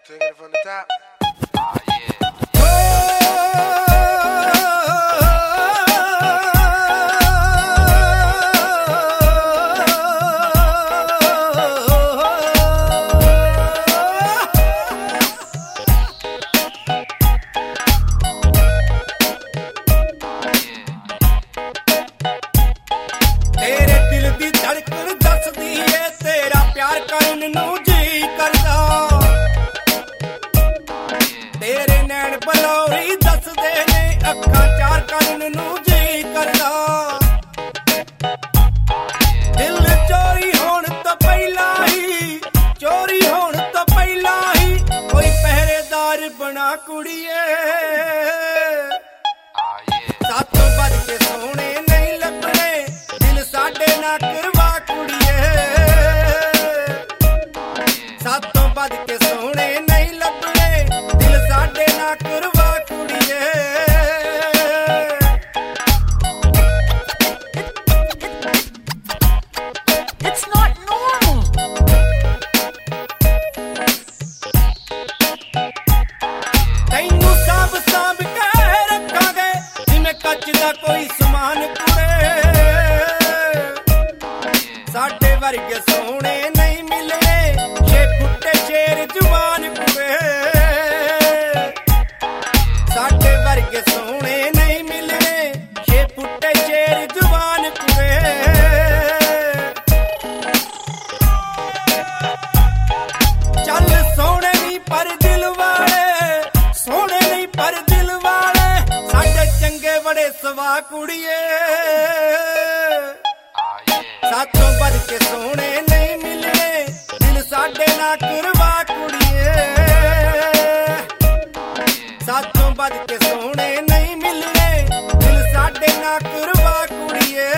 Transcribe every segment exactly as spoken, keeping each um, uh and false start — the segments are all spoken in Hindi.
Taking it from the top. बलौरी दस दे ने अखा चार करन नू जी करदा दिल चोरी होण तो पहला ही चोरी होण तो पहला ही कोई पहरेदार बना कुड़िए सातों बज के सोने नहीं लगने दिल साडे ना करवा कुड़िए सातों बज के सोने नहीं लगने दिल साडे ना करवा कोई समान कुड़े साडे वर्गे सोने नहीं मिलने छे फुटे शेर जवान कुड़े साडे वर्गे सोने नहीं मिलने छे फुटे शेर जवान कुड़े चल सोने नहीं पर दिल वाले सोने नहीं पर दिल वाले साडे चंगे बड़े सवा कुड़िए सातों बज के सोने नहीं मिलने दिल साडे ना करवा कुड़िए सातों बज के सोने नहीं मिलने दिल साडे ना करवा कुड़िए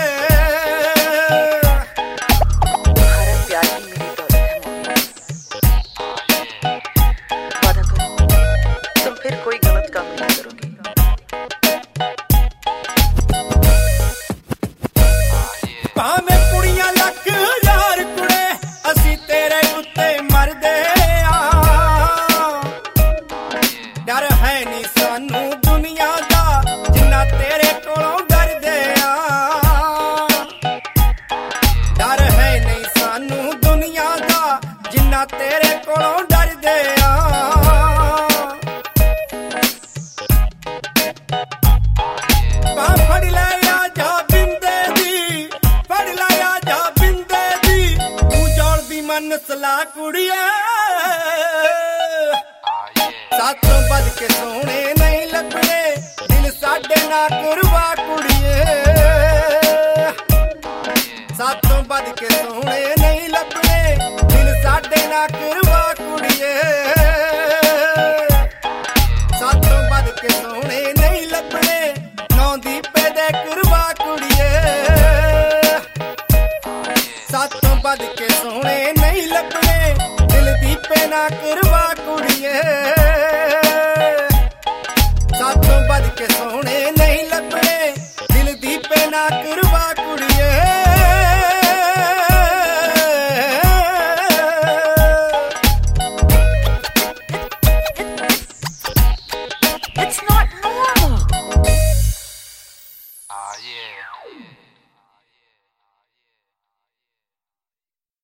भारत प्यार की मेरी दौलत है वादा करो तुम फिर कोई गलत काम नहीं करोगे भावे कुड़ियां लख यार कुड़े असी तेरे उत्ते मरदे आ डर है नी सानू दुनिया दा जिन्ना तेरे कोलों डरदे आ डर है नहीं सानू दुनिया दा जिन्ना तेरे कोलों डरदे आ पा फड़ ले नस्ला कुड़िया सातों बज के सोने नहीं लगने दिल साडे ना करवा कुड़िए सातों बज के सोने नहीं लगने दिल साडे ना करवा कुड़िए सातों बज के सोने नहीं लगने नौ दीपे दे करवा कुड़िए सातों बज के सोने नहीं लगने दिल दीपे ना करवा कुड़िए सातों बज के सोने नहीं लगने दिल दीपे ना करवा